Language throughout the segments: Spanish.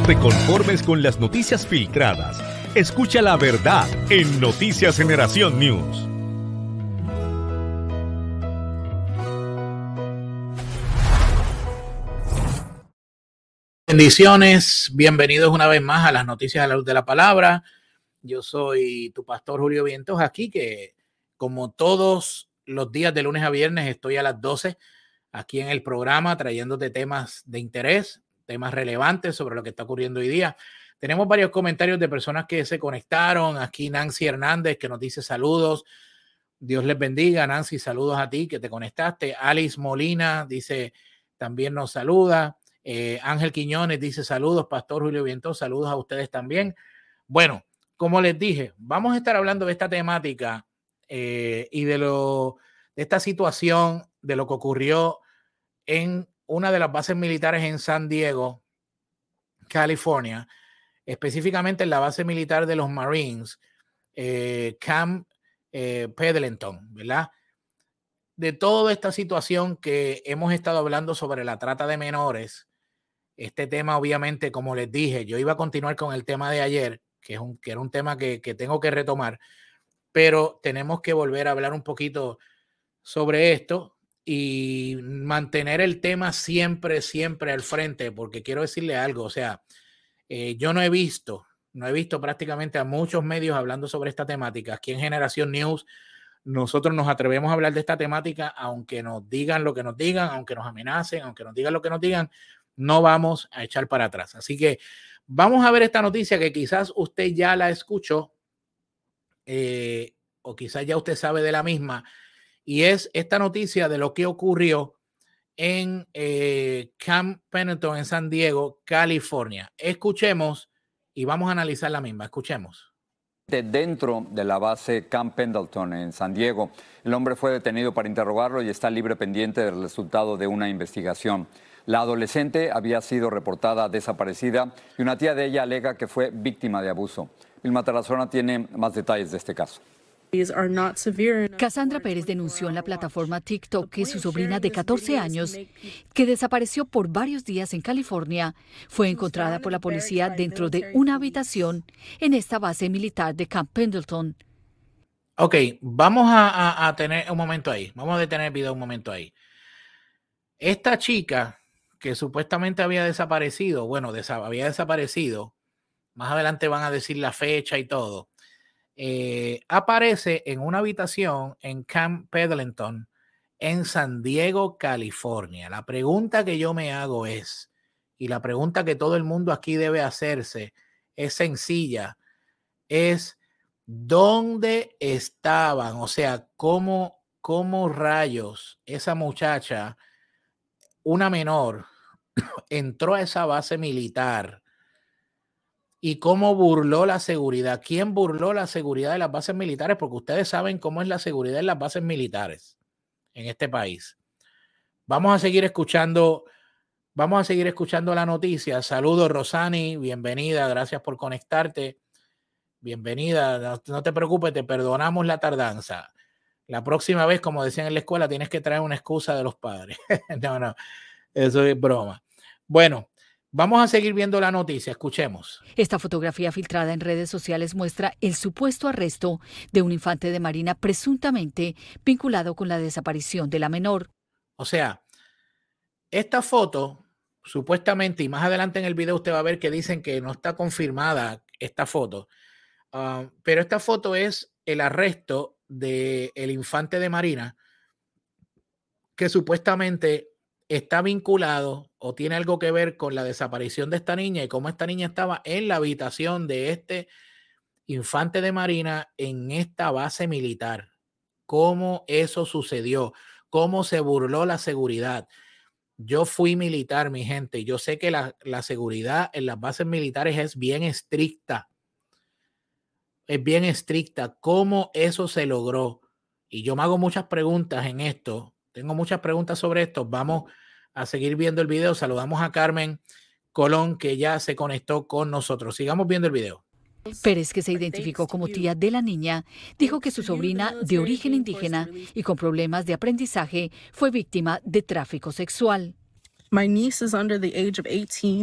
te conformes con las noticias filtradas. Escucha la verdad en Noticias Generación News. Bendiciones, bienvenidos una vez más a las Noticias a la Luz de la Palabra. Yo soy tu pastor Julio Vientos aquí, que como todos los días de lunes a viernes estoy a las 12 aquí en el programa trayéndote temas de interés, temas relevantes sobre lo que está ocurriendo hoy día. Tenemos varios comentarios de personas que se conectaron. Aquí Nancy Hernández que nos dice saludos. Dios les bendiga, Nancy, saludos a ti que te conectaste. Alice Molina dice también nos saluda. Ángel Quiñones dice saludos, Pastor Julio Vientos, saludos a ustedes también. Bueno, como les dije, vamos a estar hablando de esta temática y de esta situación, de lo que ocurrió en una de las bases militares en San Diego, California, específicamente en la base militar de los Marines, Camp Pendleton, ¿verdad? De toda esta situación que hemos estado hablando sobre la trata de menores. Este tema, obviamente, como les dije, yo iba a continuar con el tema de ayer, que era un tema que tengo que retomar, pero tenemos que volver a hablar un poquito sobre esto y mantener el tema siempre al frente, porque quiero decirle algo, o sea, yo no he visto prácticamente a muchos medios hablando sobre esta temática. Aquí en Generación News nosotros nos atrevemos a hablar de esta temática, aunque nos digan lo que nos digan, aunque nos amenacen, aunque nos digan lo que nos digan, no vamos a echar para atrás. Así que vamos a ver esta noticia que quizás usted ya la escuchó o quizás ya usted sabe de la misma, y es esta noticia de lo que ocurrió en Camp Pendleton en San Diego, California. Escuchemos y vamos a analizar la misma. Escuchemos. Dentro de la base Camp Pendleton en San Diego, el hombre fue detenido para interrogarlo y está libre pendiente del resultado de una investigación. La adolescente había sido reportada desaparecida y una tía de ella alega que fue víctima de abuso. Vilma Tarazona tiene más detalles de este caso. Cassandra Pérez denunció en la plataforma TikTok que su sobrina de 14 años, que desapareció por varios días en California, fue encontrada por la policía dentro de una habitación en esta base militar de Camp Pendleton. Ok, vamos a tener un momento ahí. Vamos a detener el video un momento ahí. Esta chica que supuestamente había desaparecido, más adelante van a decir la fecha y todo, aparece en una habitación en Camp Pendleton en San Diego, California. La pregunta que yo me hago es, y la pregunta que todo el mundo aquí debe hacerse es sencilla, es ¿dónde estaban? O sea, ¿cómo rayos esa muchacha, una menor, entró a esa base militar? ¿Y cómo burló la seguridad? ¿Quién burló la seguridad de las bases militares? Porque ustedes saben cómo es la seguridad en las bases militares en este país. Vamos a seguir escuchando la noticia. Saludos, Rosani, bienvenida, gracias por conectarte. Bienvenida, no te preocupes, te perdonamos la tardanza. La próxima vez, como decían en la escuela, tienes que traer una excusa de los padres. No, eso es broma. Bueno, vamos a seguir viendo la noticia. Escuchemos. Esta fotografía filtrada en redes sociales muestra el supuesto arresto de un infante de marina presuntamente vinculado con la desaparición de la menor. O sea, esta foto, supuestamente, y más adelante en el video usted va a ver que dicen que no está confirmada esta foto, pero esta foto es el arresto del infante de marina que supuestamente está vinculado o tiene algo que ver con la desaparición de esta niña y cómo esta niña estaba en la habitación de este infante de marina en esta base militar. Cómo eso sucedió, cómo se burló la seguridad. Yo fui militar, mi gente, y yo sé que la seguridad en las bases militares es bien estricta. Es bien estricta. ¿Cómo eso se logró? Y yo me hago muchas preguntas en esto. Tengo muchas preguntas sobre esto. Vamos a seguir viendo el video. Saludamos a Carmen Colón, que ya se conectó con nosotros. Sigamos viendo el video. Pérez, que se identificó como tía de la niña, dijo que su sobrina, de origen indígena y con problemas de aprendizaje, fue víctima de tráfico sexual. My niece is under the age of 18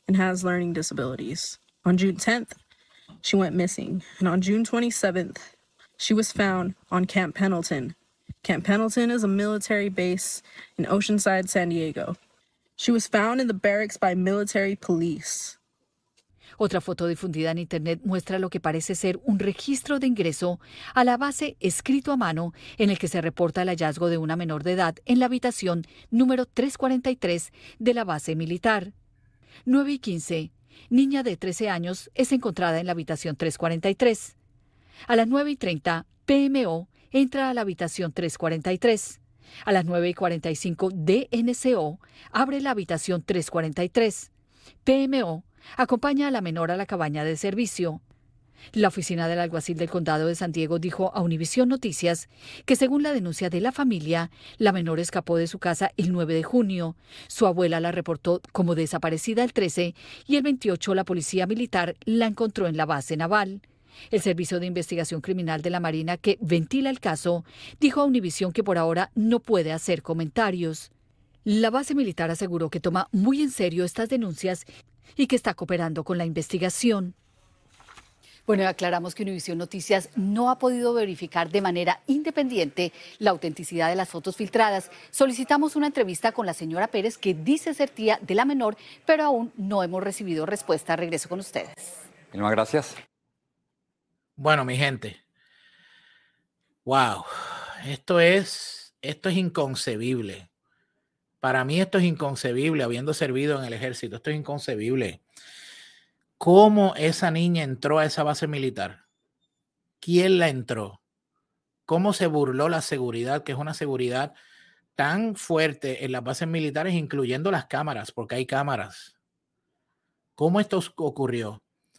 and has learning disabilities. On June 10th, she went missing, and on June 27th, she was found on Camp Pendleton. Camp Pendleton is a military base in Oceanside, San Diego. She was found in the barracks by military police. Otra foto difundida en Internet muestra lo que parece ser un registro de ingreso a la base escrito a mano en el que se reporta el hallazgo de una menor de edad en la habitación número 343 de la base militar. 9:15. Niña de 13 años es encontrada en la habitación 343. A las 9:30, PMO entra a la habitación 343. A las 9:45, DNCO abre la habitación 343. PMO acompaña a la menor a la cabaña de servicio. La oficina del alguacil del condado de San Diego dijo a Univisión Noticias que según la denuncia de la familia, la menor escapó de su casa el 9 de junio. Su abuela la reportó como desaparecida el 13 y el 28 la policía militar la encontró en la base naval. El Servicio de Investigación Criminal de la Marina, que ventila el caso, dijo a Univisión que por ahora no puede hacer comentarios. La base militar aseguró que toma muy en serio estas denuncias y que está cooperando con la investigación. Bueno, aclaramos que Univisión Noticias no ha podido verificar de manera independiente la autenticidad de las fotos filtradas. Solicitamos una entrevista con la señora Pérez, que dice ser tía de la menor, pero aún no hemos recibido respuesta. Regreso con ustedes. Muchas gracias. Bueno, mi gente. Wow. Esto es inconcebible. Para mí esto es inconcebible, habiendo servido en el ejército. Esto es inconcebible. ¿Cómo esa niña entró a esa base militar? ¿Quién la entró? ¿Cómo se burló la seguridad, que es una seguridad tan fuerte en las bases militares, incluyendo las cámaras, porque hay cámaras? ¿Cómo esto ocurrió?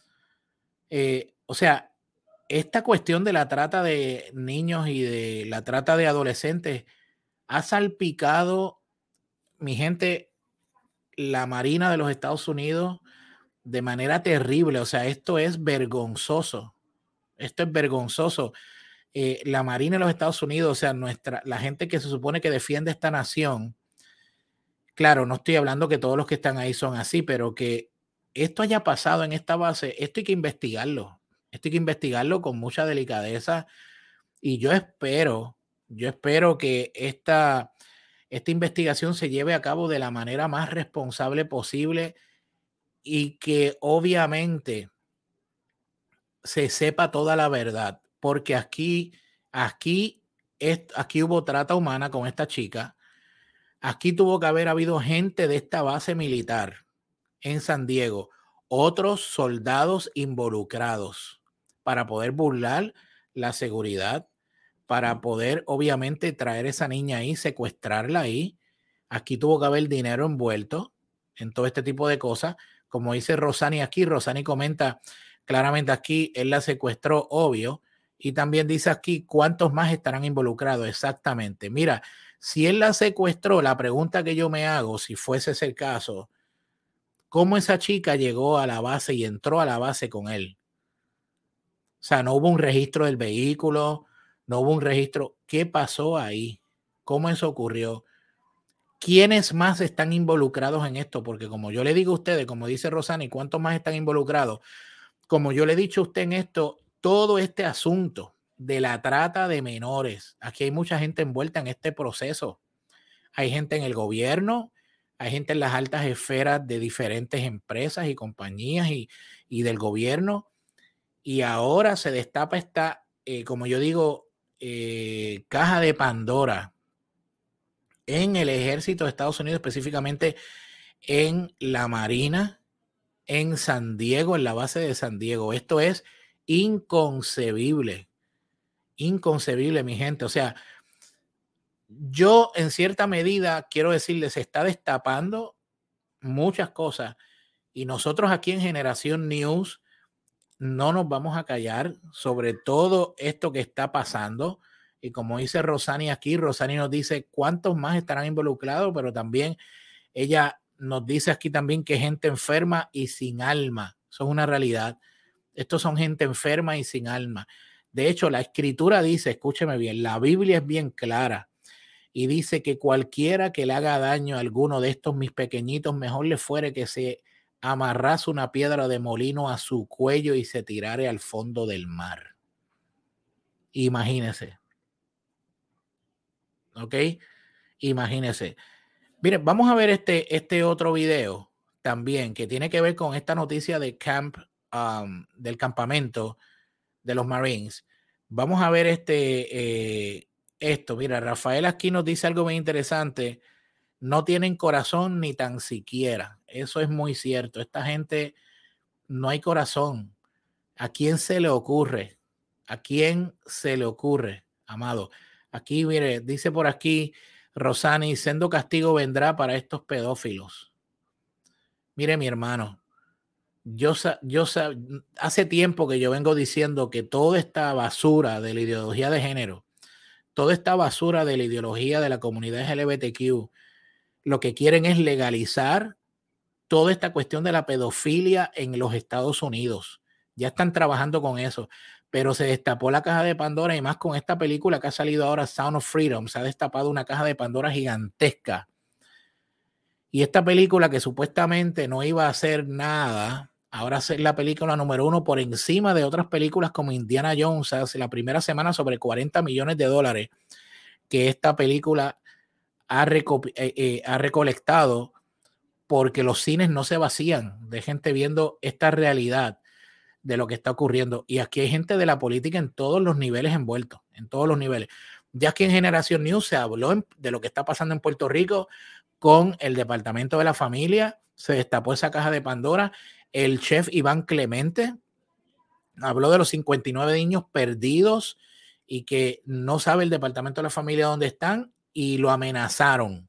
O sea, esta cuestión de la trata de niños y de la trata de adolescentes ha salpicado, mi gente, la Marina de los Estados Unidos de manera terrible. O sea, esto es vergonzoso. Esto es vergonzoso. La Marina de los Estados Unidos, o sea, la gente que se supone que defiende esta nación, claro, no estoy hablando que todos los que están ahí son así, pero que esto haya pasado en esta base, esto hay que investigarlo. Esto hay que investigarlo con mucha delicadeza. Y yo espero que esta investigación se lleve a cabo de la manera más responsable posible y que obviamente se sepa toda la verdad, porque aquí hubo trata humana con esta chica. Aquí tuvo que haber habido gente de esta base militar en San Diego, otros soldados involucrados para poder burlar la seguridad, para poder obviamente traer esa niña ahí, secuestrarla ahí. Aquí tuvo que haber dinero envuelto en todo este tipo de cosas. Como dice Rosani aquí, Rosani comenta claramente aquí, él la secuestró, obvio, y también dice aquí cuántos más estarán involucrados exactamente. Mira, si él la secuestró, la pregunta que yo me hago, si fuese ese el caso, ¿cómo esa chica llegó a la base y entró a la base con él? O sea, no hubo un registro del vehículo, no hubo un registro. ¿Qué pasó ahí? ¿Cómo eso ocurrió? ¿Quiénes más están involucrados en esto? Porque como yo le digo a ustedes, como dice Rosani, ¿cuántos más están involucrados? Como yo le he dicho a usted en esto, todo este asunto de la trata de menores, aquí hay mucha gente envuelta en este proceso. Hay gente en el gobierno, hay gente en las altas esferas de diferentes empresas y compañías y del gobierno. Y ahora se destapa esta, como yo digo, caja de Pandora en el ejército de Estados Unidos, específicamente en la Marina, en San Diego, en la base de San Diego. Esto es inconcebible, inconcebible, mi gente. O sea, yo en cierta medida quiero decirles, se está destapando muchas cosas y nosotros aquí en Generación News no nos vamos a callar sobre todo esto que está pasando. Y como dice Rosani aquí, Rosani nos dice cuántos más estarán involucrados, pero también ella nos dice aquí también que gente enferma y sin alma. Eso es una realidad. Estos son gente enferma y sin alma. De hecho, la escritura dice, escúcheme bien, la Biblia es bien clara y dice que cualquiera que le haga daño a alguno de estos mis pequeñitos, mejor le fuere que se amarrase una piedra de molino a su cuello y se tirare al fondo del mar. Imagínese. ¿Ok? Imagínese. Miren, vamos a ver este otro video también que tiene que ver con esta noticia de del campamento de los Marines. Vamos a ver esto. Mira, Rafael aquí nos dice algo muy interesante. No tienen corazón ni tan siquiera. Eso es muy cierto. Esta gente no hay corazón. ¿A quién se le ocurre? ¿A quién se le ocurre, amado? Aquí, mire, dice por aquí Rosani, sendo castigo vendrá para estos pedófilos. Mire, mi hermano, hace tiempo que yo vengo diciendo que toda esta basura de la ideología de género, toda esta basura de la ideología de la comunidad LGBTQ, lo que quieren es legalizar toda esta cuestión de la pedofilia en los Estados Unidos. Ya están trabajando con eso, pero se destapó la caja de Pandora y más con esta película que ha salido ahora, Sound of Freedom, se ha destapado una caja de Pandora gigantesca. Y esta película que supuestamente no iba a hacer nada, ahora es la película número 1 por encima de otras películas como Indiana Jones, hace la primera semana sobre $40 millones que esta película ha recolectado, porque los cines no se vacían de gente viendo esta realidad de lo que está ocurriendo. Y aquí hay gente de la política en todos los niveles envueltos, en todos los niveles. Ya que en Generación News se habló de lo que está pasando en Puerto Rico con el Departamento de la Familia, se destapó esa caja de Pandora. El chef Iván Clemente habló de los 59 niños perdidos y que no sabe el Departamento de la Familia dónde están y lo amenazaron.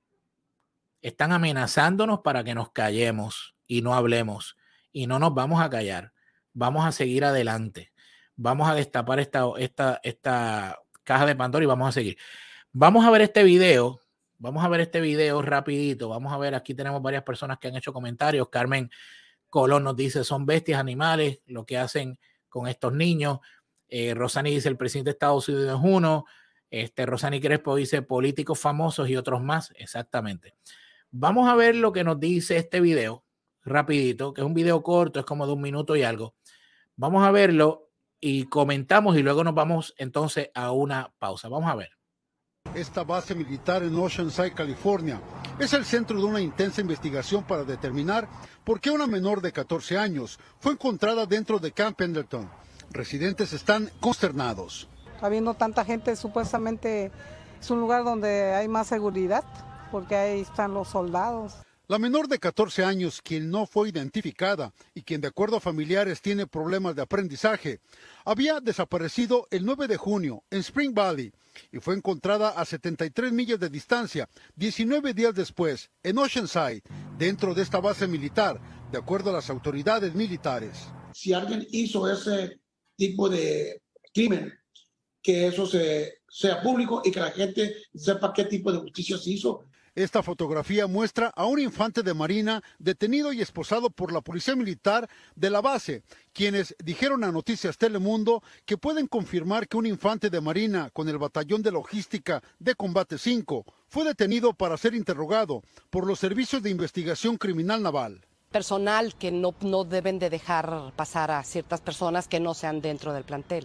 Están amenazándonos para que nos callemos y no hablemos. Y no nos vamos a callar. Vamos a seguir adelante. Vamos a destapar esta caja de Pandora y vamos a seguir. Vamos a ver este video. Vamos a ver este video rapidito. Vamos a ver, aquí tenemos varias personas que han hecho comentarios. Carmen Colón nos dice, son bestias animales lo que hacen con estos niños. Rosani dice, el presidente de Estados Unidos es uno. Rosani Crespo dice, políticos famosos y otros más. Exactamente. Vamos a ver lo que nos dice este video rapidito, que es un video corto, es como de 1 minuto y algo. Vamos a verlo y comentamos y luego nos vamos entonces a una pausa. Vamos a ver. Esta base militar en Oceanside, California, es el centro de una intensa investigación para determinar por qué una menor de 14 años fue encontrada dentro de Camp Pendleton. Residentes están consternados. Habiendo tanta gente, supuestamente es un lugar donde hay más seguridad, porque ahí están los soldados. La menor de 14 años, quien no fue identificada y quien de acuerdo a familiares tiene problemas de aprendizaje, había desaparecido el 9 de junio en Spring Valley y fue encontrada a 73 millas de distancia, 19 días después, en Oceanside, dentro de esta base militar, de acuerdo a las autoridades militares. Si alguien hizo ese tipo de crimen, que eso sea público y que la gente sepa qué tipo de justicia se hizo. Esta fotografía muestra a un infante de marina detenido y esposado por la policía militar de la base, quienes dijeron a Noticias Telemundo que pueden confirmar que un infante de marina con el batallón de logística de Combate 5 fue detenido para ser interrogado por los servicios de investigación criminal naval. Personal que no deben de dejar pasar a ciertas personas que no sean dentro del plantel.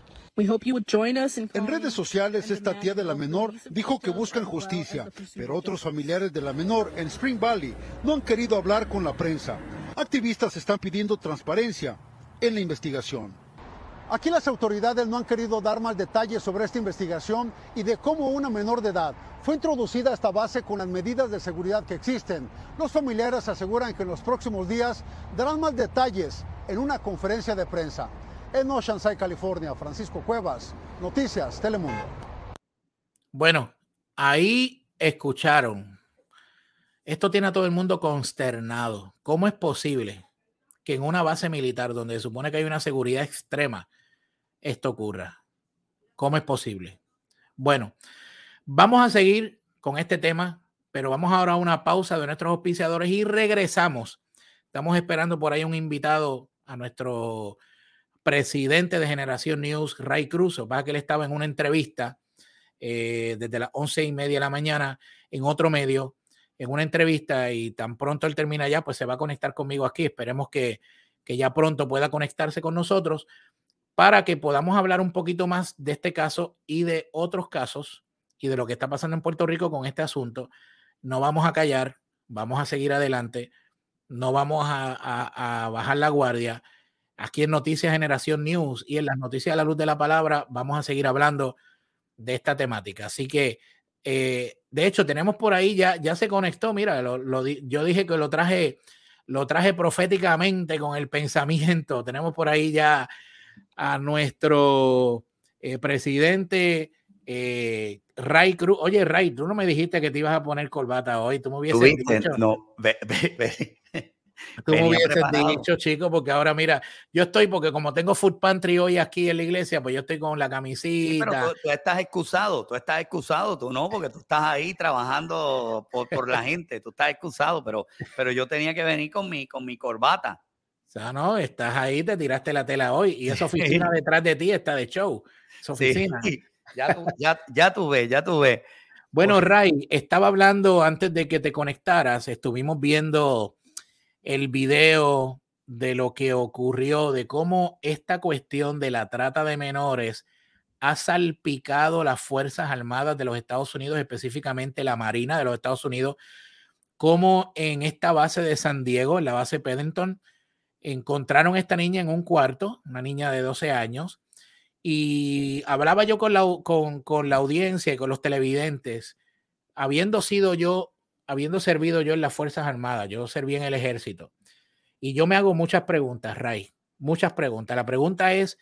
En redes sociales, esta tía de la menor dijo que buscan justicia, pero otros familiares de la menor en Spring Valley no han querido hablar con la prensa. Activistas están pidiendo transparencia en la investigación. Aquí las autoridades no han querido dar más detalles sobre esta investigación y de cómo una menor de edad fue introducida a esta base con las medidas de seguridad que existen. Los familiares aseguran que en los próximos días darán más detalles en una conferencia de prensa. En Oceanside, California, Francisco Cuevas, Noticias Telemundo. Bueno, ahí escucharon. Esto tiene a todo el mundo consternado. ¿Cómo es posible que en una base militar donde se supone que hay una seguridad extrema esto ocurra? ¿Cómo es posible? Bueno, vamos a seguir con este tema, pero vamos ahora a una pausa de nuestros auspiciadores y regresamos. Estamos esperando por ahí un invitado a nuestro presidente de Generación News, Ray Cruz, para que él estaba en una entrevista desde las 11:30 de la mañana en otro medio en una entrevista y tan pronto él termina ya, pues se va a conectar conmigo aquí. Esperemos que ya pronto pueda conectarse con nosotros para que podamos hablar un poquito más de este caso y de otros casos y de lo que está pasando en Puerto Rico con este asunto. No vamos a callar, vamos a seguir adelante, no vamos a bajar la guardia. Aquí en Noticias Generación News y en las Noticias a la Luz de la Palabra vamos a seguir hablando de esta temática. Así que, de hecho, tenemos por ahí, ya se conectó, mira, yo dije que lo traje proféticamente con el pensamiento. Tenemos por ahí ya a nuestro presidente Ray Cruz. Oye, Ray, tú no me dijiste que te ibas a poner corbata hoy. Tú me hubieses dicho. No, Tú me hubieses dicho, chico, porque ahora mira, yo estoy, porque como tengo Food Pantry hoy aquí en la iglesia, pues yo estoy con la camisita. Sí, pero tú estás excusado, tú no, porque tú estás ahí trabajando por la gente, tú estás excusado, pero yo tenía que venir con mi corbata. O sea, no, estás ahí, te tiraste la tela hoy y esa oficina detrás de ti está de show. Esa oficina. Sí, ya tú ves. Bueno, Ray, estaba hablando antes de que te conectaras, estuvimos viendo el video de lo que ocurrió, de cómo esta cuestión de la trata de menores ha salpicado las Fuerzas Armadas de los Estados Unidos, específicamente la Marina de los Estados Unidos, como en esta base de San Diego, en la base Pendleton, encontraron a esta niña en un cuarto, una niña de 12 años, y hablaba yo con la audiencia y con los televidentes, habiendo servido yo en las Fuerzas Armadas, yo serví en el ejército, y yo me hago muchas preguntas, Ray, muchas preguntas. La pregunta es,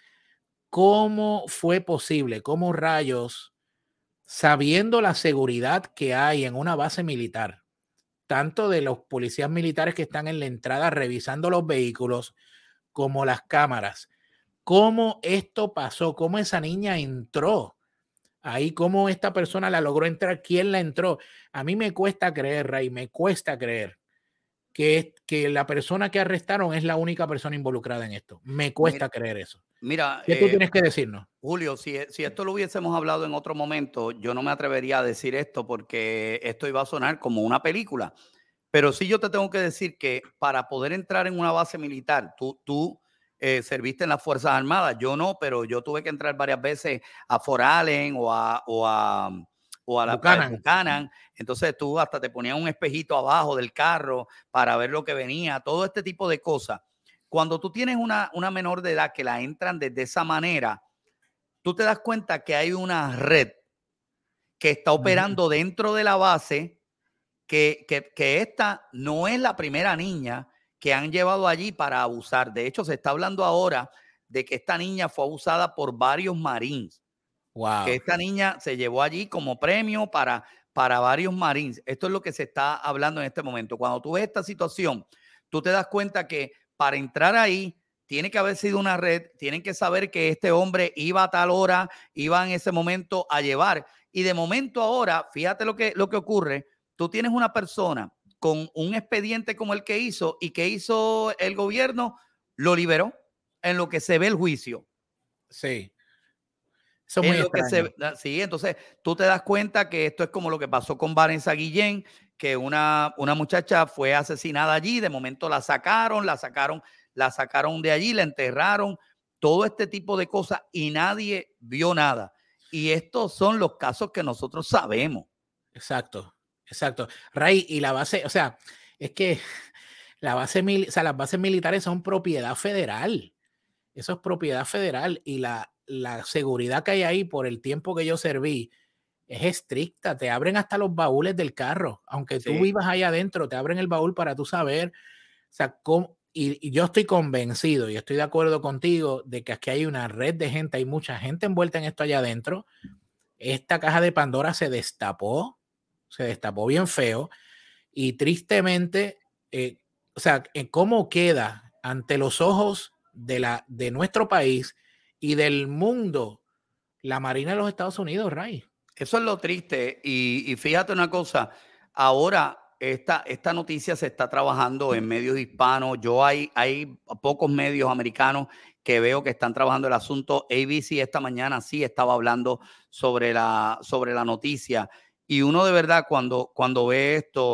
¿cómo fue posible? ¿Cómo rayos, sabiendo la seguridad que hay en una base militar, tanto de los policías militares que están en la entrada revisando los vehículos, como las cámaras, cómo esto pasó? ¿Cómo esa niña entró ahí? ¿Cómo esta persona la logró entrar? ¿Quién la entró? A mí me cuesta creer, Ray, me cuesta creer que la persona que arrestaron es la única persona involucrada en esto. Me cuesta creer eso. Mira, ¿qué tú tienes que decirnos? Julio, si esto lo hubiésemos hablado en otro momento, yo no me atrevería a decir esto porque esto iba a sonar como una película. Pero sí yo te tengo que decir que para poder entrar en una base militar, tú serviste en las Fuerzas Armadas, yo no, pero yo tuve que entrar varias veces a Fort Allen o a la Buchanan. Entonces tú hasta te ponías un espejito abajo del carro para ver lo que venía, todo este tipo de cosas. Cuando tú tienes una menor de edad que la entran desde esa manera, tú te das cuenta que hay una red que está operando dentro de la base, que esta no es la primera niña que han llevado allí para abusar. De hecho, se está hablando ahora de que esta niña fue abusada por varios Marines. Wow. Que esta niña se llevó allí como premio para varios Marines. Esto es lo que se está hablando en este momento. Cuando tú ves esta situación, tú te das cuenta que para entrar ahí tiene que haber sido una red, tienen que saber que este hombre iba a tal hora, iba en ese momento a llevar. Y de momento ahora, fíjate lo que ocurre, tú tienes una persona con un expediente como el que hizo, y que hizo el gobierno, lo liberó en lo que se ve el juicio. Sí. Eso es muy extraño. Sí, entonces tú te das cuenta que esto es como lo que pasó con Vanessa Guillén, que una muchacha fue asesinada allí, de momento la sacaron de allí, la enterraron, todo este tipo de cosas, y nadie vio nada. Y estos son los casos que nosotros sabemos. Exacto. Ray, y la base, o sea, es que las bases militares son propiedad federal. Eso es propiedad federal, y la seguridad que hay ahí, por el tiempo que yo serví, es estricta. Te abren hasta los baúles del carro, aunque tú vivas ahí adentro, te abren el baúl para tú saber. O sea, y yo estoy convencido y estoy de acuerdo contigo de que aquí hay una red de gente, hay mucha gente envuelta en esto allá adentro. Esta caja de Pandora se destapó bien feo, y tristemente, o sea, cómo queda ante los ojos de nuestro país y del mundo la Marina de los Estados Unidos, Ray. Eso es lo triste. Y fíjate una cosa, ahora esta noticia se está trabajando en medios hispanos. Hay pocos medios americanos que veo que están trabajando el asunto. ABC esta mañana sí estaba hablando sobre la noticia. Y uno de verdad cuando ve esto,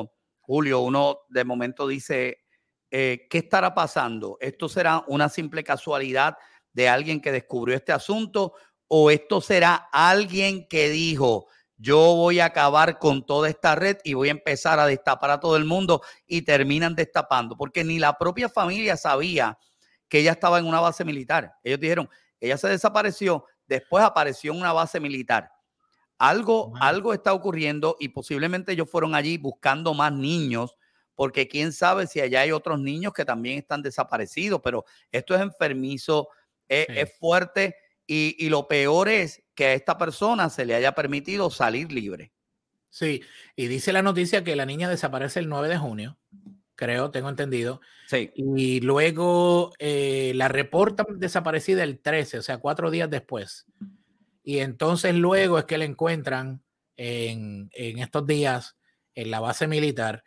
Julio, uno de momento dice, ¿qué estará pasando? ¿Esto será una simple casualidad de alguien que descubrió este asunto o esto será alguien que dijo, yo voy a acabar con toda esta red y voy a empezar a destapar a todo el mundo y terminan destapando? Porque ni la propia familia sabía que ella estaba en una base militar. Ellos dijeron, ella se desapareció, después apareció en una base militar. Algo está ocurriendo y posiblemente ellos fueron allí buscando más niños, porque quién sabe si allá hay otros niños que también están desaparecidos, pero esto es enfermizo, es fuerte y lo peor es que a esta persona se le haya permitido salir libre. Sí, y dice la noticia que la niña desaparece el 9 de junio, creo, tengo entendido. Sí. Y luego la reportan desaparecida el 13, o sea, 4 días después. Y entonces luego es que la encuentran en estos días en la base militar.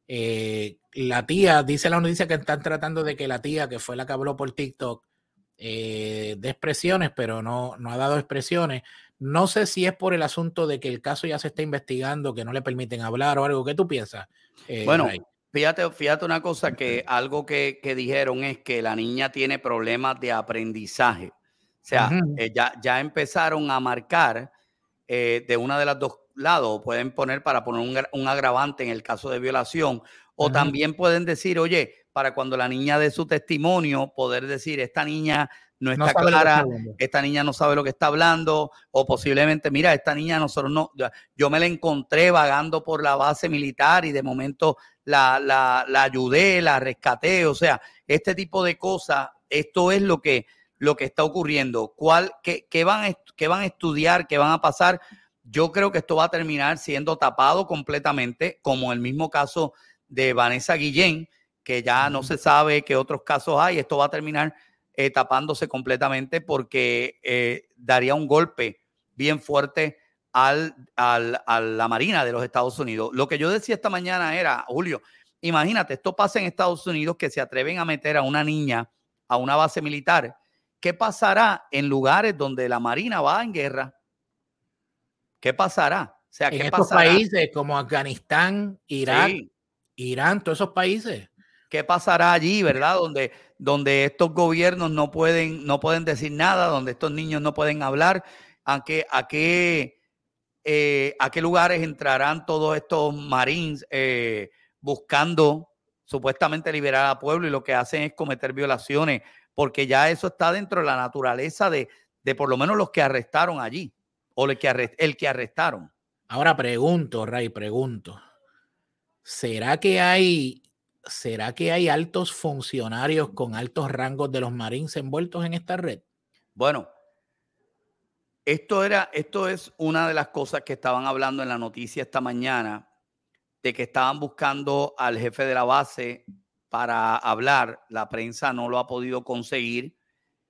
La tía, dice la noticia que están tratando de que la tía, que fue la que habló por TikTok, dé expresiones, pero no ha dado expresiones. No sé si es por el asunto de que el caso ya se está investigando, que no le permiten hablar o algo. ¿Qué tú piensas? Bueno, Ray? fíjate una cosa, que algo que dijeron es que la niña tiene problemas de aprendizaje. O sea, ya empezaron a marcar de una de las dos lados. Pueden poner para poner un agravante en el caso de violación, o también pueden decir, oye, para cuando la niña dé su testimonio, poder decir, esta niña no está clara, esta niña no sabe lo que está hablando, o posiblemente, mira, esta niña nosotros no, yo me la encontré vagando por la base militar y de momento la ayudé, la rescaté. O sea, este tipo de cosas, esto es lo que está ocurriendo. ¿Qué van a estudiar? ¿Qué van a pasar? Yo creo que esto va a terminar siendo tapado completamente, como el mismo caso de Vanessa Guillén, que ya no se sabe qué otros casos hay. Esto va a terminar tapándose completamente porque daría un golpe bien fuerte a la Marina de los Estados Unidos. Lo que yo decía esta mañana era, Julio, imagínate, esto pasa en Estados Unidos, que se atreven a meter a una niña a una base militar. ¿Qué pasará en lugares donde la Marina va en guerra? ¿Qué pasará? O sea, en ¿qué estos pasará? países como Afganistán, Irak, Irán, todos esos países. ¿Qué pasará allí, verdad? Donde estos gobiernos no pueden decir nada, donde estos niños no pueden hablar. ¿A qué lugares entrarán todos estos Marines buscando supuestamente liberar al pueblo, y lo que hacen es cometer violaciones? Porque ya eso está dentro de la naturaleza de por lo menos los que arrestaron allí, o el que arrestaron. Ahora pregunto, Ray, ¿será que hay altos funcionarios con altos rangos de los Marines envueltos en esta red? Bueno, esto es una de las cosas que estaban hablando en la noticia esta mañana, de que estaban buscando al jefe de la base para hablar. La prensa no lo ha podido conseguir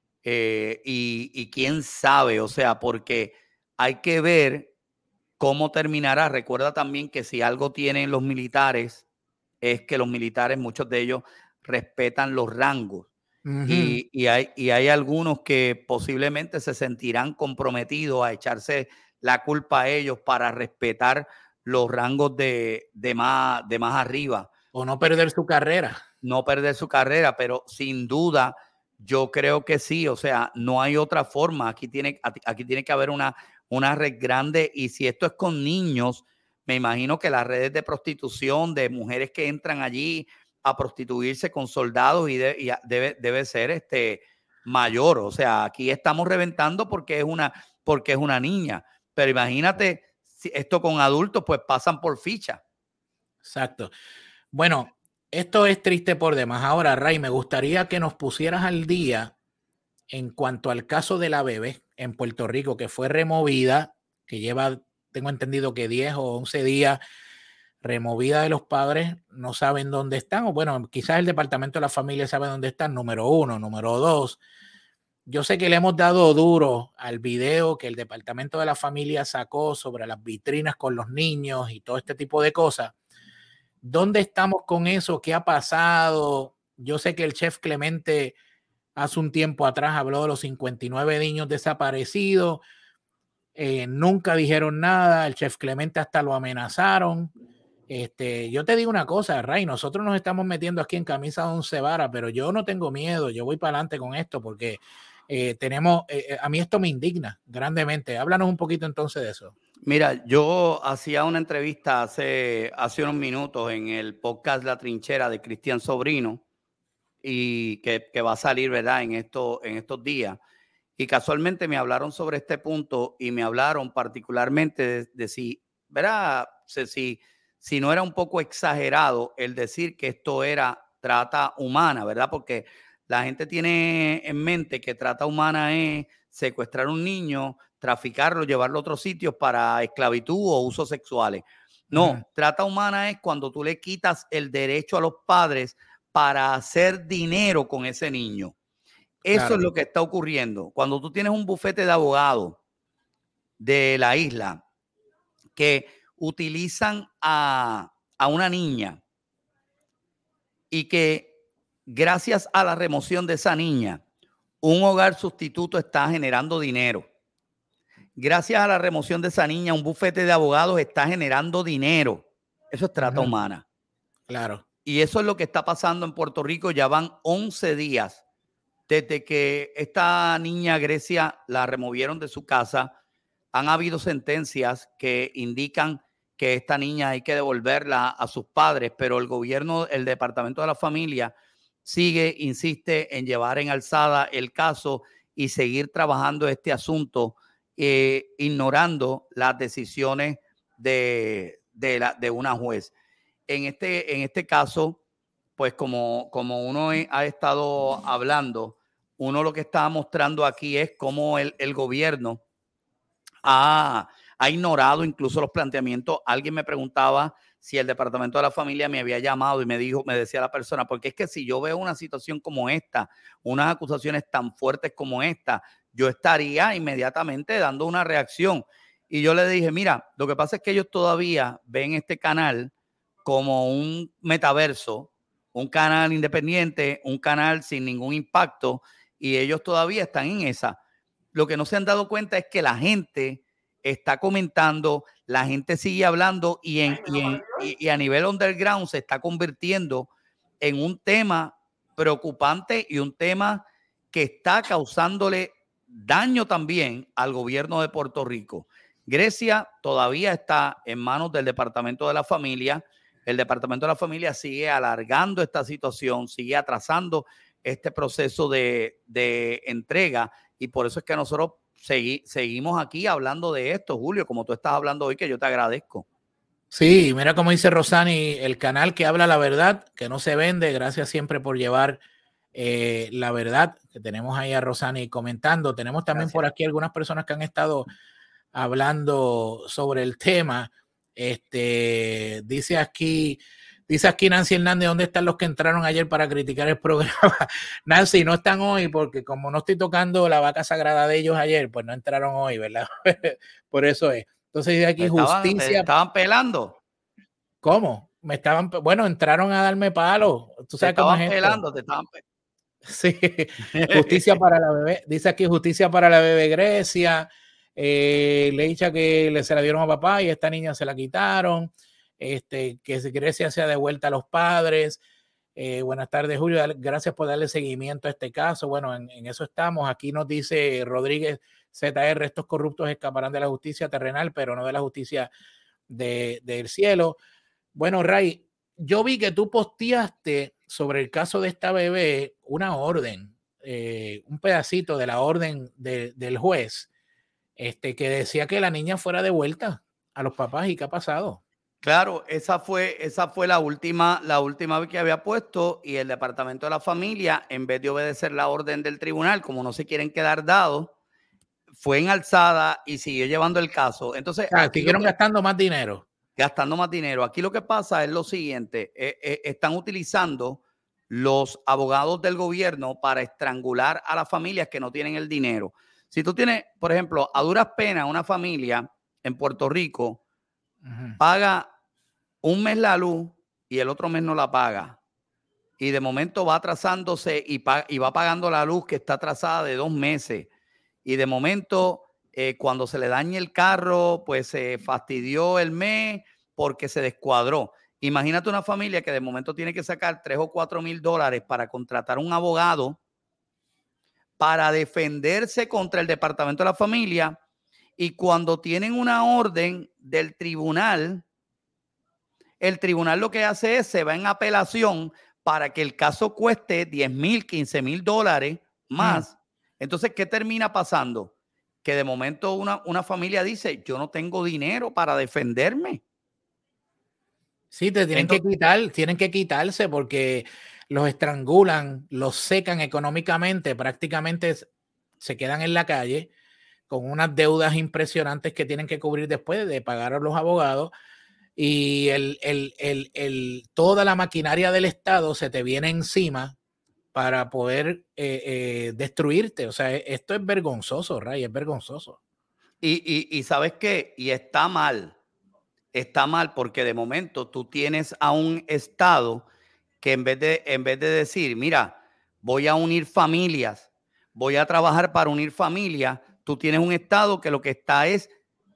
y quién sabe, o sea, porque hay que ver cómo terminará. Recuerda también que si algo tienen los militares es que los militares, muchos de ellos, respetan los rangos. Y hay algunos que posiblemente se sentirán comprometidos a echarse la culpa a ellos para respetar los rangos de más arriba. O no perder su carrera. No perder su carrera, pero sin duda yo creo que sí. O sea, no hay otra forma. Aquí tiene que haber una red grande, y si esto es con niños, me imagino que las redes de prostitución de mujeres que entran allí a prostituirse con soldados y debe ser mayor. O sea, aquí estamos reventando porque es una niña, pero imagínate si esto con adultos, pues pasan por ficha. Exacto. Bueno, esto es triste por demás. Ahora, Ray, me gustaría que nos pusieras al día en cuanto al caso de la bebé en Puerto Rico, que fue removida, que lleva, tengo entendido que 10 o 11 días removida de los padres, no saben dónde están, o bueno, quizás el Departamento de la Familia sabe dónde están, número 1, número 2. Yo sé que le hemos dado duro al video que el Departamento de la Familia sacó sobre las vitrinas con los niños y todo este tipo de cosas. ¿Dónde estamos con eso? ¿Qué ha pasado? Yo sé que el chef Clemente hace un tiempo atrás habló de los 59 niños desaparecidos. Nunca dijeron nada. El chef Clemente hasta lo amenazaron. Yo te digo una cosa, Ray, nosotros nos estamos metiendo aquí en camisa de 11 varas, pero yo no tengo miedo, yo voy para adelante con esto porque a mí esto me indigna grandemente. Háblanos un poquito entonces de eso. Mira, yo hacía una entrevista hace unos minutos en el podcast La Trinchera de Cristian Sobrino y que va a salir, ¿verdad?, en estos días. Y casualmente me hablaron sobre este punto y me hablaron particularmente de si, ¿verdad?, si no era un poco exagerado el decir que esto era trata humana, ¿verdad? Porque la gente tiene en mente que trata humana es secuestrar a un niño, traficarlo, llevarlo a otros sitios para esclavitud o usos sexuales. No, trata humana es cuando tú le quitas el derecho a los padres para hacer dinero con ese niño. Eso es lo que está ocurriendo. Cuando tú tienes un bufete de abogados de la isla que utilizan a una niña y que gracias a la remoción de esa niña, un hogar sustituto está generando dinero. Gracias a la remoción de esa niña, un bufete de abogados está generando dinero. Eso es trata humana. Claro. Y eso es lo que está pasando en Puerto Rico. Ya van 11 días desde que esta niña Grecia la removieron de su casa. Han habido sentencias que indican que esta niña hay que devolverla a sus padres, pero el gobierno, el Departamento de la Familia, insiste en llevar en alzada el caso y seguir trabajando este asunto, ignorando las decisiones de una juez. En este caso, pues como uno ha estado hablando, uno lo que está mostrando aquí es cómo el gobierno ha ignorado incluso los planteamientos. Alguien me preguntaba si el Departamento de la Familia me había llamado y me decía la persona, porque es que si yo veo una situación como esta, unas acusaciones tan fuertes como esta, yo estaría inmediatamente dando una reacción. Y yo le dije, mira, lo que pasa es que ellos todavía ven este canal como un metaverso, un canal independiente, un canal sin ningún impacto, y ellos todavía están en esa. Lo que no se han dado cuenta es que la gente está comentando, la gente sigue hablando y a nivel underground se está convirtiendo en un tema preocupante y un tema que está causándole daño también al gobierno de Puerto Rico. Grecia todavía está en manos del Departamento de la Familia. El Departamento de la Familia sigue alargando esta situación, sigue atrasando este proceso de entrega, y por eso es que nosotros seguimos aquí hablando de esto, Julio, como tú estás hablando hoy, que yo te agradezco. Sí, mira cómo dice Rosani, el canal que habla la verdad, que no se vende. Gracias siempre por llevar la verdad, que tenemos ahí a Rosani comentando. Tenemos también por aquí algunas personas que han estado hablando sobre el tema. Dice aquí Nancy Hernández, ¿dónde están los que entraron ayer para criticar el programa? Nancy, no están hoy porque como no estoy tocando la vaca sagrada de ellos ayer, pues no entraron hoy, ¿verdad? Por eso es. Entonces dice aquí justicia. ¿Te estaban pelando? ¿Cómo? Bueno, entraron a darme palo. ¿Tú sabes cómo es esto? Te estaban pelando. Sí, justicia para la bebé. Dice aquí justicia para la bebé Grecia. Le dicha que se la dieron a papá y esta niña se la quitaron. Que Grecia sea devuelta a los padres. Buenas tardes, Julio. Gracias por darle seguimiento a este caso. Bueno, en eso estamos. Aquí nos dice Rodríguez ZR, estos corruptos escaparán de la justicia terrenal, pero no de la justicia del cielo. Bueno, Ray, yo vi que tú posteaste sobre el caso de esta bebé una orden, un pedacito de la orden del juez, que decía que la niña fuera devuelta a los papás. ¿Y qué ha pasado? Claro, esa fue la última vez que había puesto, y el Departamento de la Familia, en vez de obedecer la orden del tribunal, como no se quieren quedar dados, fue en alzada y siguió llevando el caso. Entonces, siguieron gastando más dinero. Aquí lo que pasa es lo siguiente, están utilizando los abogados del gobierno para estrangular a las familias que no tienen el dinero. Si tú tienes, por ejemplo, a duras penas una familia en Puerto Rico paga un mes la luz y el otro mes no la paga, y de momento va atrasándose y va pagando la luz que está atrasada de 2 meses, y de momento cuando se le dañe el carro, pues se fastidió el mes porque se descuadró. Imagínate una familia que de momento tiene que sacar $3,000 o $4,000 para contratar un abogado para defenderse contra el Departamento de la Familia, y cuando tienen una orden del tribunal, el tribunal lo que hace es se va en apelación para que el caso cueste $10,000, $15,000 más. Entonces, ¿qué termina pasando? Que de momento una familia dice, yo no tengo dinero para defenderme. Sí, tienen que quitarse porque los estrangulan, los secan económicamente, prácticamente se quedan en la calle con unas deudas impresionantes que tienen que cubrir después de pagar a los abogados, y toda la maquinaria del Estado se te viene encima para poder destruirte. O sea, esto es vergonzoso, Ray, es vergonzoso. Y ¿sabes qué? Y está mal porque de momento tú tienes a un Estado que en vez de decir, mira, voy a unir familias, voy a trabajar para unir familias, tú tienes un Estado que lo que está es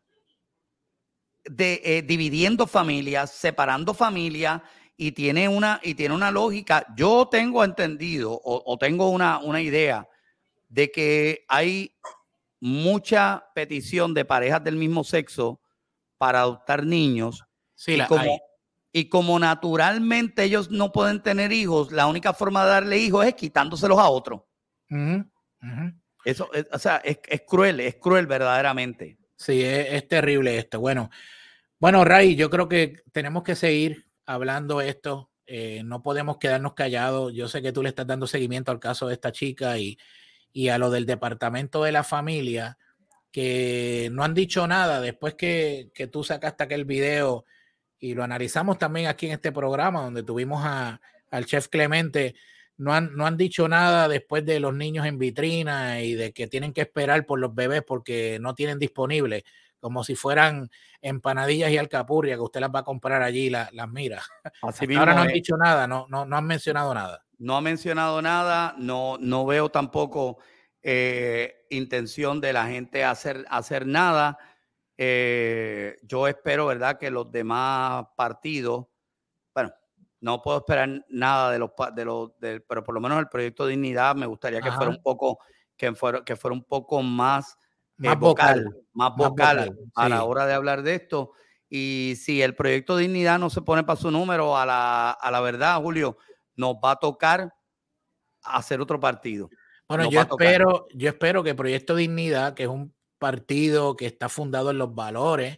dividiendo familias, separando familias, y tiene una lógica. Yo tengo entendido o tengo una idea de que hay mucha petición de parejas del mismo sexo para adoptar niños. Sí, y como naturalmente ellos no pueden tener hijos, la única forma de darle hijos es quitándoselos a otro. Eso es cruel verdaderamente. Sí, es terrible esto. Bueno, Ray, yo creo que tenemos que seguir hablando esto. No podemos quedarnos callados. Yo sé que tú le estás dando seguimiento al caso de esta chica y a lo del Departamento de la Familia, que no han dicho nada después que tú sacaste aquel video y lo analizamos también aquí en este programa donde tuvimos al chef Clemente. No han dicho nada después de los niños en vitrina y de que tienen que esperar por los bebés porque no tienen disponibles, como si fueran empanadillas y alcapurria que usted las va a comprar allí y las mira. Ahora no han dicho nada, no han mencionado nada. No ha mencionado nada, no veo tampoco intención de la gente hacer nada. Yo espero, ¿verdad?, que los demás partidos, bueno, no puedo esperar nada pero por lo menos el Proyecto Dignidad me gustaría que fuera un poco, que fuera un poco más vocal a la hora de hablar de esto. Y si el Proyecto Dignidad no se pone para su número, a la verdad, Julio, nos va a tocar hacer otro partido. Bueno, yo espero que Proyecto Dignidad, que es un partido que está fundado en los valores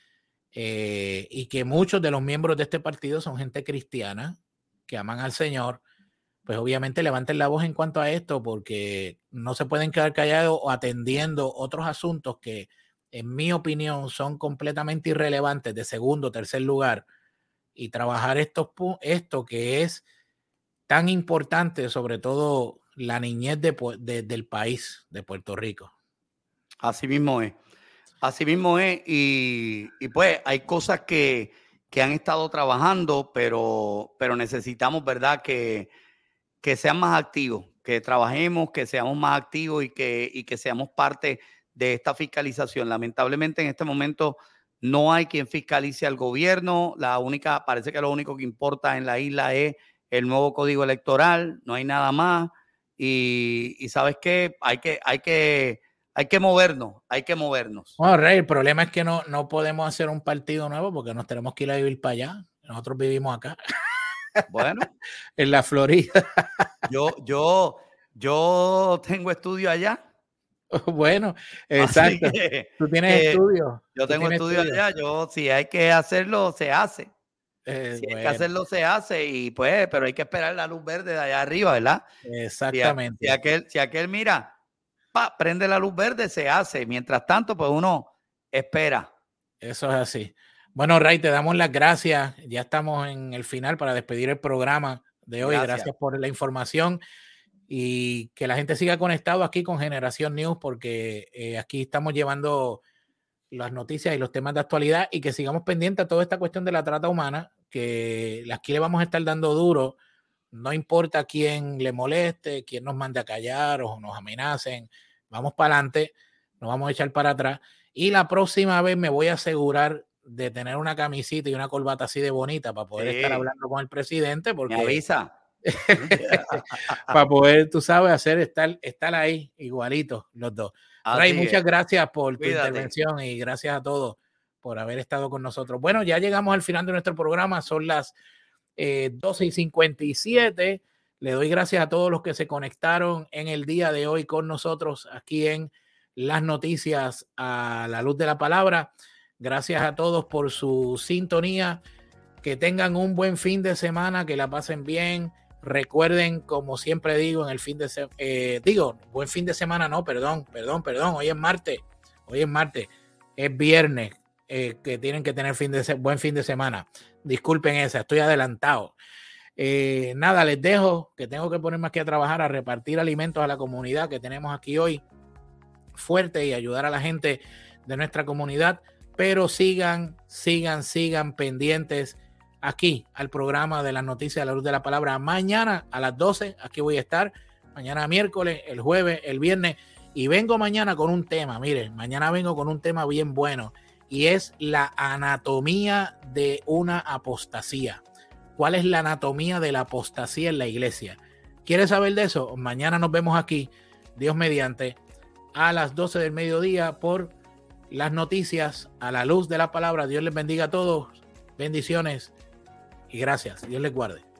y que muchos de los miembros de este partido son gente cristiana que aman al Señor, pues obviamente levanten la voz en cuanto a esto, porque no se pueden quedar callados o atendiendo otros asuntos que, en mi opinión, son completamente irrelevantes, de segundo o tercer lugar, y trabajar esto que es tan importante, sobre todo la niñez del país, de Puerto Rico. Así mismo es. Y pues hay cosas que han estado trabajando, pero necesitamos, ¿verdad?, que sean más activos, que trabajemos, que seamos más activos y que seamos parte de esta fiscalización. Lamentablemente en este momento no hay quien fiscalice al gobierno. Parece que lo único que importa en la isla es el nuevo código electoral, no hay nada más. Y ¿sabes qué? Hay que movernos. Bueno, Rey, el problema es que no podemos hacer un partido nuevo porque nos tenemos que ir a vivir para allá. Nosotros vivimos acá. Bueno. En la Florida. Yo tengo estudio allá. Bueno, exacto. Tú tienes estudio. Yo tengo estudio allá. Si hay que hacerlo, se hace. Hay que hacerlo, se hace, y pues, pero hay que esperar la luz verde de allá arriba, ¿verdad? Exactamente. Si aquel mira, prende la luz verde, se hace. Mientras tanto, pues uno espera. Eso es así. Bueno, Ray, te damos las gracias. Ya estamos en el final para despedir el programa de hoy. Gracias por la información y que la gente siga conectado aquí con Generación News, porque aquí estamos llevando las noticias y los temas de actualidad, y que sigamos pendientes a toda esta cuestión de la trata humana, que aquí le vamos a estar dando duro, no importa quién le moleste, quién nos mande a callar o nos amenacen, vamos para adelante, nos vamos a echar para atrás, y la próxima vez me voy a asegurar de tener una camisita y una corbata así de bonita para poder estar hablando con el presidente, porque me avisa. para poder, tú sabes, estar ahí igualitos los dos. Ray, muchas gracias por tu intervención y gracias a todos por haber estado con nosotros. Bueno, ya llegamos al final de nuestro programa, son las 12:57. Le doy gracias a todos los que se conectaron en el día de hoy con nosotros aquí en Las Noticias a la Luz de la Palabra. Gracias a todos por su sintonía. Que tengan un buen fin de semana, que la pasen bien. Recuerden, como siempre digo, en el fin de semana, buen fin de semana, no, perdón. Hoy es martes, es viernes, que tienen que tener buen fin de semana. Disculpen esa, estoy adelantado. Nada, les dejo, que tengo que ponerme aquí a trabajar, a repartir alimentos a la comunidad que tenemos aquí hoy, fuerte, y ayudar a la gente de nuestra comunidad, pero sigan pendientes aquí al programa de las noticias de la Luz de la Palabra. Mañana a las 12, aquí voy a estar, mañana miércoles, el jueves, el viernes, y vengo mañana con un tema, miren, mañana vengo con un tema bien bueno, y es la anatomía de una apostasía. ¿Cuál es la anatomía de la apostasía en la iglesia? ¿Quieres saber de eso? Mañana nos vemos aquí, Dios mediante, a las 12 del mediodía por las noticias a la luz de la palabra. Dios les bendiga a todos. Bendiciones y gracias. Dios les guarde.